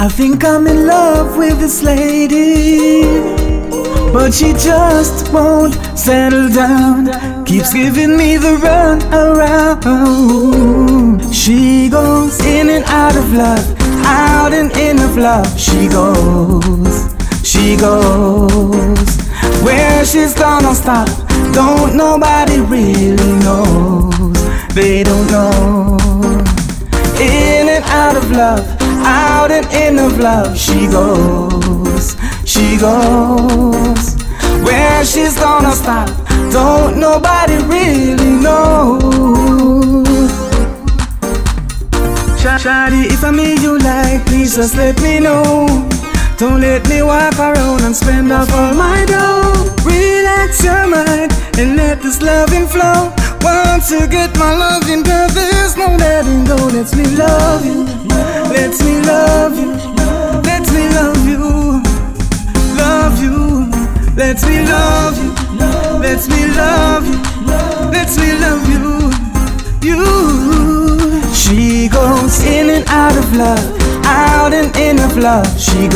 I think I'm in love with this lady, but she just won't settle down. Keeps giving me the run around. She goes in and out of love, out and in of love. She goes. Where she's gonna stop, don't nobody really knows. They don't know. In and out of love, out and in of love. She goes. Where she's gonna stop, don't nobody really know. Shawty, if I meet you like, please just let me know. Don't let me walk around and spend off all my dough. Relax your mind and let this loving flow. Once you get my loving, girl, there's no letting go. Let me love you, let me love you, let me love you, love you. Let me love you, let me love you, let me love you, you. She goes in and out of love, out and in of love. She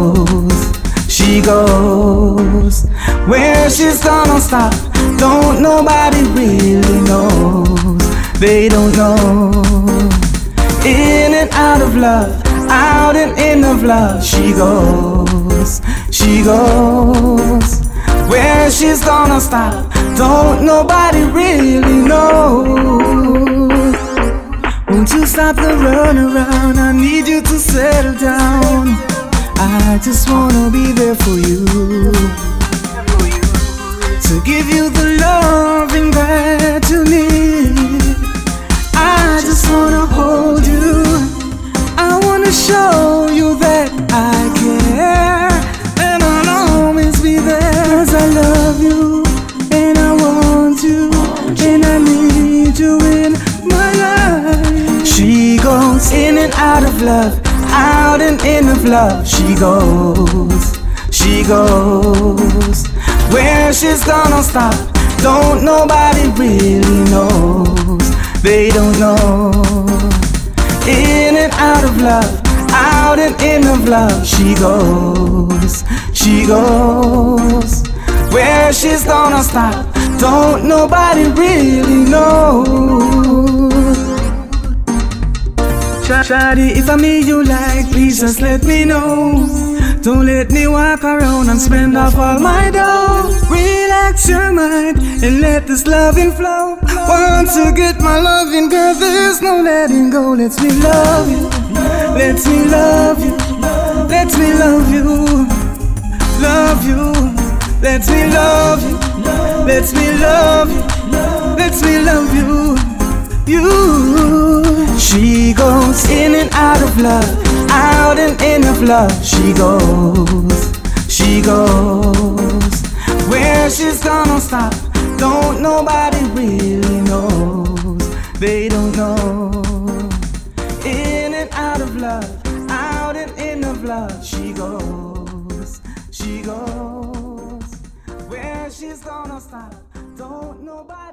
goes. Where she's gonna stop, don't nobody really knows. They don't know. In and out of love, out and in of love. She goes. Where she's gonna stop, don't nobody really know. Won't you stop the run around? I need you to settle down. I just wanna be there for you, to give you the loving that you need. I just wanna hold you, I wanna show you that I care, and I'll always be there. 'Cause I love you, and I want you, and I need you in my life. She goes in and out of love, out and in of love. She goes. Where she's gonna stop, don't nobody really knows. They don't know. In and out of love, out and in of love. She goes. Where she's gonna stop, don't nobody really know. Shawty, if I meet you like, please just let me know. Don't let me walk around and spend off all my dough. Relax your mind and let this loving flow. Once you get my loving, girl, there's no letting go. Let me love you, let me love you, let me love you, love you. Let me love you, let me love you, let me love you, you. She goes in and out of love, out and in of love. She goes. Where she's gonna stop, don't nobody really knows. They don't know. In and out of love, out and in of love. She goes. Where she's gonna stop, don't nobody